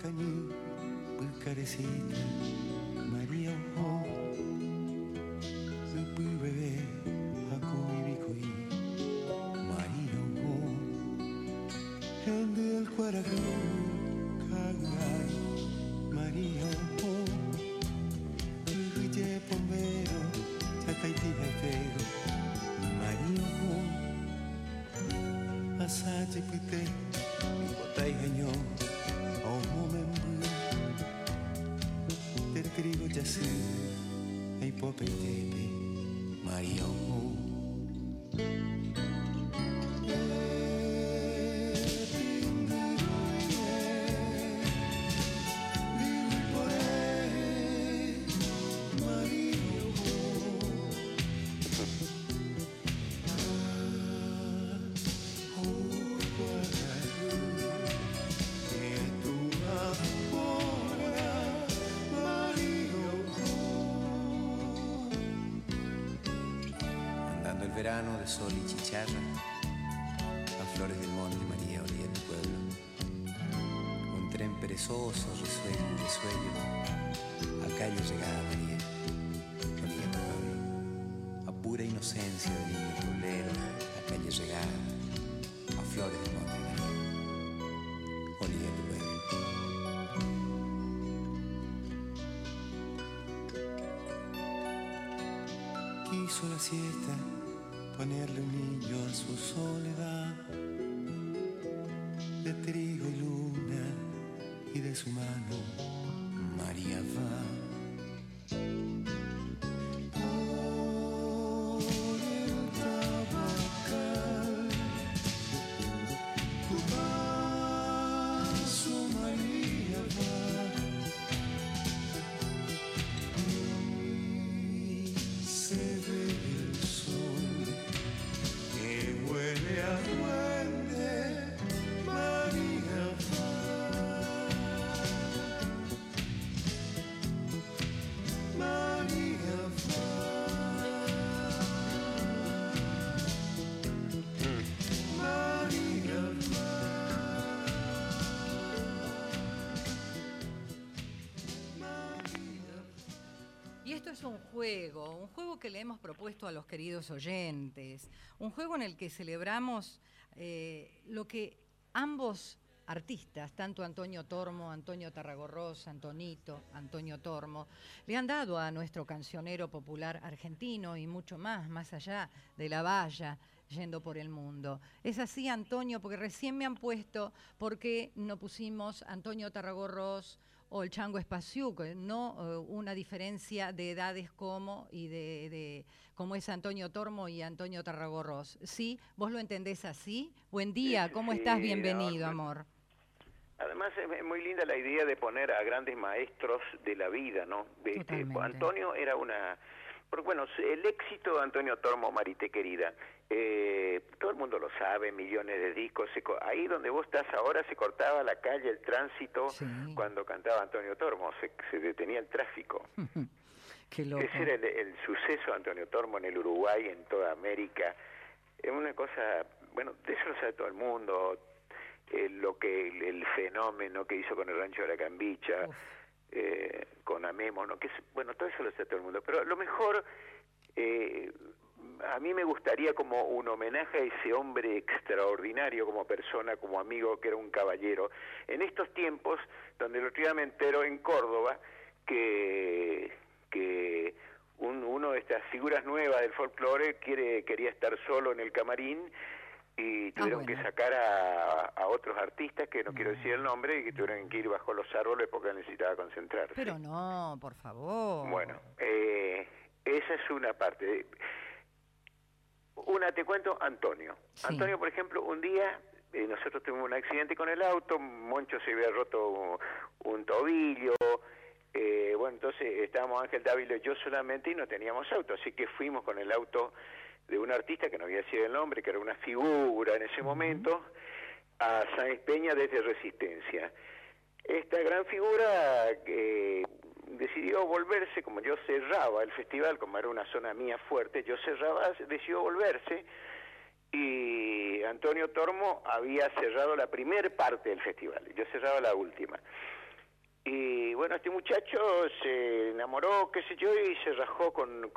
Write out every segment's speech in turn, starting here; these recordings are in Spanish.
cañí, carecita, María Ojo, Supu bebé, Aku Ibikui, María Ojo, el del Cuarajó, Caguay, María Ojo, Uye Pombero, Chataiti Jefero, María Ojo, Asache Pite, Ibotai Jañó, Ojo Membu, Te trigo Yasu, Eipopetete, María Ojo. Verano de sol y chicharra, a flores del monte María olía tu pueblo. Un tren perezoso, resuello, a calle llegada María, olía tu pueblo. A pura inocencia de niño pueblero, a calle llegada, a flores del monte María, olía tu pueblo. Quiso la siesta ponerle un niño a su soledad, de trigo y luna, y de su mano María va. Por el tabacal, tu paso María va. Y se ve el sol que huele a duende, María va. María va. María va. Y esto es un juego que le hemos propuesto a los queridos oyentes, un juego en el que celebramos lo que ambos artistas, tanto Antonio Tormo, Antonio Tarragorros, Antonio Tormo, le han dado a nuestro cancionero popular argentino y mucho más allá de la valla, yendo por el mundo. Es así, Antonio, porque recién me han puesto, ¿por qué no pusimos Antonio Tarragorros o el Chango Espaciuc? No una diferencia de edades como es Antonio Tormo y Antonio Tarragorros. ¿Sí? ¿Vos lo entendés así? Buen día, ¿cómo estás? Bienvenido, amor. Además es muy linda la idea de poner a grandes maestros de la vida, ¿no? Antonio era una... Bueno, el éxito de Antonio Tormo, Marité querida, todo el mundo lo sabe, millones de discos. Ahí donde vos estás ahora se cortaba la calle, el tránsito, sí. Cuando cantaba Antonio Tormo, se detenía el tráfico. Qué loco. Ese era el suceso de Antonio Tormo en el Uruguay, en toda América. Es una cosa, bueno, de eso lo sabe todo el mundo, el fenómeno que hizo con el Rancho de la Cambicha, con Amemo, ¿no? Bueno, todo eso lo sabe todo el mundo, pero lo mejor, a mí me gustaría como un homenaje a ese hombre extraordinario como persona, como amigo, que era un caballero, en estos tiempos donde el otro día me entero en Córdoba que uno de estas figuras nuevas del folclore quería estar solo en el camarín y tuvieron que sacar a otros artistas, que no quiero decir el nombre, y que tuvieron que ir bajo los árboles porque necesitaba concentrarse. Pero no, por favor. Bueno, esa es una parte. Te cuento, Antonio. Sí. Antonio, por ejemplo, un día nosotros tuvimos un accidente con el auto, Moncho se había roto un tobillo, bueno, entonces estábamos Ángel Dávila y yo solamente y no teníamos auto, así que fuimos con el auto de un artista que no había sido el nombre, que era una figura en ese momento, a Sáenz Peña desde Resistencia. Esta gran figura decidió volverse, como yo cerraba el festival, como era una zona mía fuerte, decidió volverse, y Antonio Tormo había cerrado la primer parte del festival, yo cerraba la última. Y bueno, este muchacho se enamoró, qué sé yo, y se rajó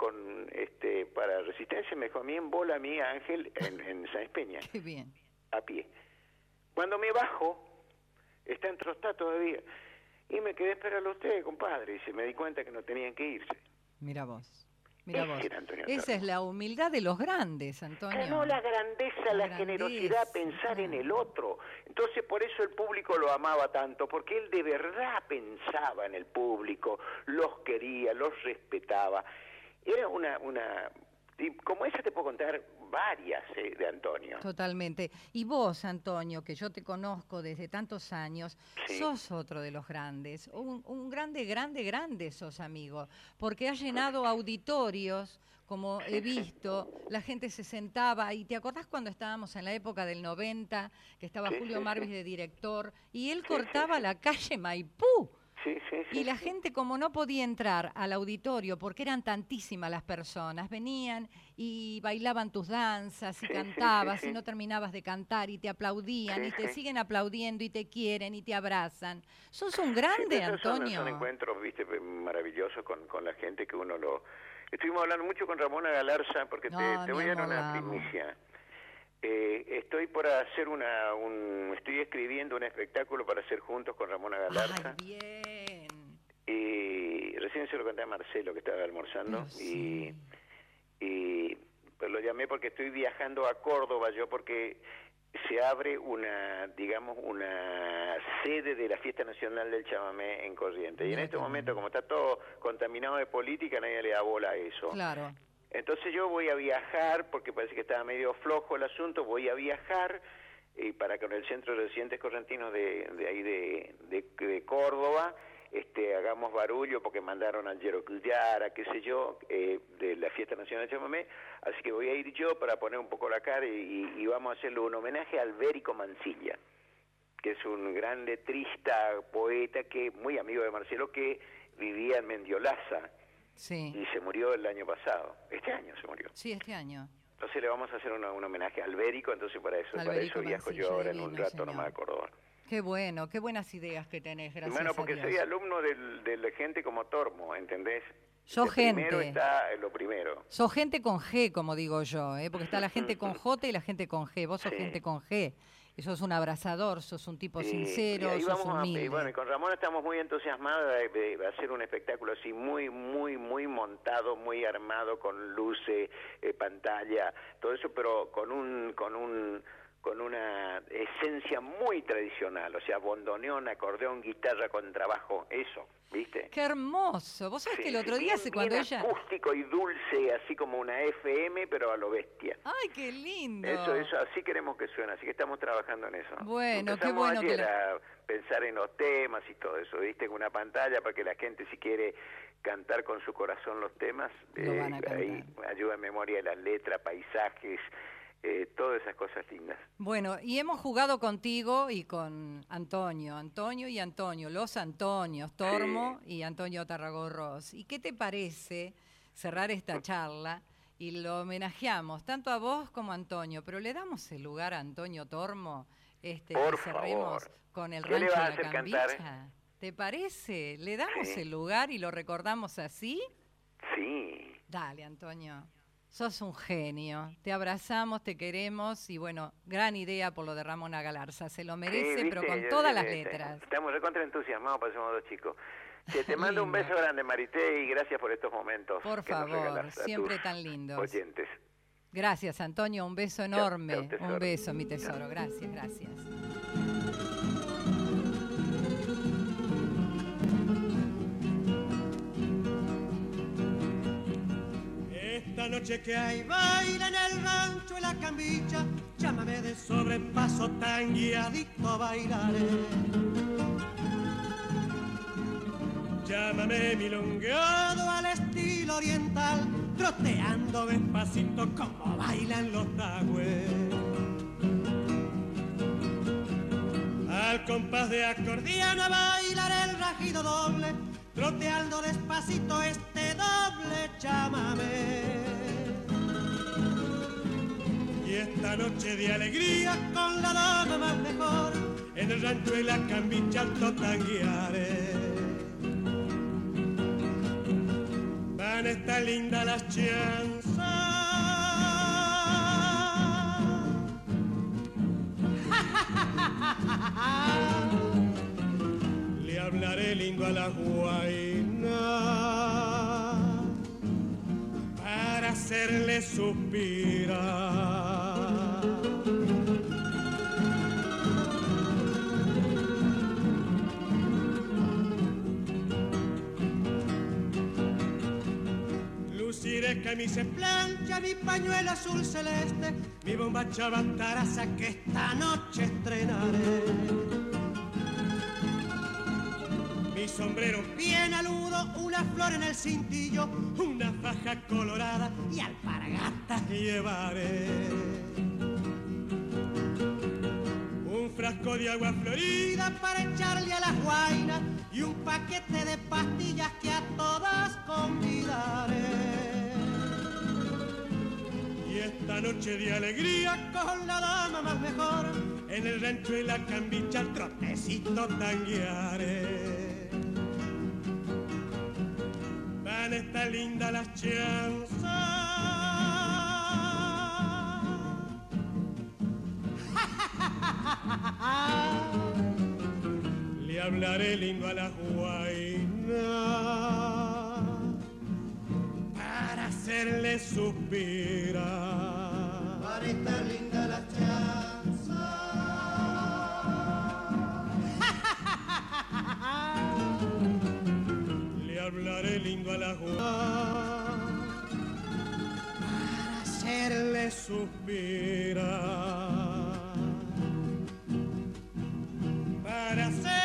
para Resistencia. Me dejó a mí en bola, a mí, Ángel, en Sáenz Peña. Qué bien. A pie. Cuando me bajo, está en Trostá todavía. Y me quedé a esperarlo a usted, compadre. Y se me di cuenta que no tenían que irse. Mira vos. Mira vos. Antonio Esa Tormo. es la humildad de los grandes, Antonio. No, la grandeza, la generosidad, pensar en el otro. Entonces, por eso el público lo amaba tanto, porque él de verdad pensaba en el público, los quería, los respetaba. Era como esa te puedo contar varias de Antonio. Totalmente. Y vos, Antonio, que yo te conozco desde tantos años, Sí. sos otro de los grandes. Un grande sos, amigo. Porque has llenado auditorios, como he visto. La gente se sentaba. ¿Y te acordás cuando estábamos en la época del 90, que estaba Julio Marvis de director, y él cortaba la calle Maipú? Sí. Y la gente, como no podía entrar al auditorio, porque eran tantísimas las personas, venían y bailaban tus danzas y cantabas y no terminabas de cantar y te aplaudían y te siguen aplaudiendo y te quieren y te abrazan. Sos un grande, Antonio. Son encuentros, viste, maravillosos con la gente que uno lo... Estuvimos hablando mucho con Ramona Galarza, porque te voy a dar una primicia. Estoy por hacer estoy escribiendo un espectáculo para hacer juntos con Ramona Galarza. ¡Ay, bien! Y recién se lo conté a Marcelo, que estaba almorzando, sí. y pues lo llamé porque estoy viajando a Córdoba yo, porque se abre una sede de la Fiesta Nacional del Chamamé en Corrientes. Y en este momento, como está todo contaminado de política, nadie le da bola a eso. Claro. Entonces yo voy a viajar, porque parece que estaba medio flojo el asunto, voy a viajar para con el Centro de Residentes Correntinos de ahí de Córdoba, hagamos barullo porque mandaron al Yero Cuyara, qué sé yo, de la Fiesta Nacional de Chamamé, así que voy a ir yo para poner un poco la cara y vamos a hacerle un homenaje a Albérico Mansilla, que es un gran letrista, poeta, muy amigo de Marcelo, que vivía en Mendiolaza. Sí. Y se murió el año pasado. Este año se murió. Sí, este año. Entonces le vamos a hacer un homenaje a Albérico, entonces para eso viajo yo ahora en un rato nomás a Córdoba. Qué bueno, qué buenas ideas que tenés, gracias Bueno, porque a Dios. soy alumno de la gente como Tormo, ¿entendés? Sos gente. Primero está lo primero. Sos gente con G, como digo yo, porque está la gente con J y la gente con G. Vos sos gente con G. Y sos un abrazador, sos un tipo sincero, sos humilde. Y bueno, y con Ramón estamos muy entusiasmados de hacer un espectáculo así muy montado, muy armado, con luces, pantalla, todo eso, pero con una esencia muy tradicional, o sea, bandoneón, acordeón, guitarra con trabajo, eso, ¿viste? ¡Qué hermoso! Vos sabés que el otro día, cuando ella... acústico y dulce, así como una FM, pero a lo bestia. ¡Ay, qué lindo! Eso, así queremos que suene, así que estamos trabajando en eso. Bueno, qué Empezamos bueno ayer a pensar en los temas y todo eso, ¿viste? En una pantalla para que la gente, si quiere cantar con su corazón los temas, ahí ayuda en memoria de las letras, paisajes, todas esas cosas lindas. Bueno, y hemos jugado contigo y con Antonio y Antonio, los Antonios, Tormo y Antonio Tarragorros. ¿Y qué te parece cerrar esta charla y lo homenajeamos tanto a vos como a Antonio, pero le damos el lugar a Antonio Tormo y cerremos con el Rancho de la Cambicha? Cantar? ¿Te parece? ¿Le damos el lugar y lo recordamos así? Sí. Dale, Antonio. Sos un genio, te abrazamos, te queremos y bueno, gran idea por lo de Ramona Galarza, se lo merece, pero con todas las letras. Estamos recontra entusiasmados, parecemos dos chicos. Te mando un beso grande, Marité, y gracias por estos momentos. Por favor, siempre tan lindos. Oyentes. Gracias, Antonio, un beso enorme, un beso, mi tesoro, gracias. Esta noche que hay baila en el rancho de la Cambicha, llámame de sobrepaso, tangueadito bailaré. Llámame milongueado al estilo oriental, troteando despacito como bailan los tagües. Al compás de acordeón a bailar el rajido doble, troteando despacito este doble chámame. Y esta noche de alegría con la dama más mejor, en el rancho de la Cambicha alto tanguearé. estar lindas las chanzas. Le hablaré lindo a la guaina para hacerle suspirar. Luciré camisa en plancha, mi pañuelo azul celeste, mi bomba chavantaraza que esta noche estrenaré. Mi sombrero bien aludo, una flor en el cintillo, una faja colorada y alpargatas llevaré. Un frasco de agua florida para echarle a las guainas y un paquete de pastillas que a todas convidaré. Y esta noche de alegría con la dama más mejor, en el rancho y la cambicha el trotecito tanguearé. Van a estar lindas las chanzas. Le hablaré lindo a la guaina para hacerle suspirar. Van a estar lindas las chanzas. Le hablaré lindo a la guaina para hacerle suspirar. Para hacer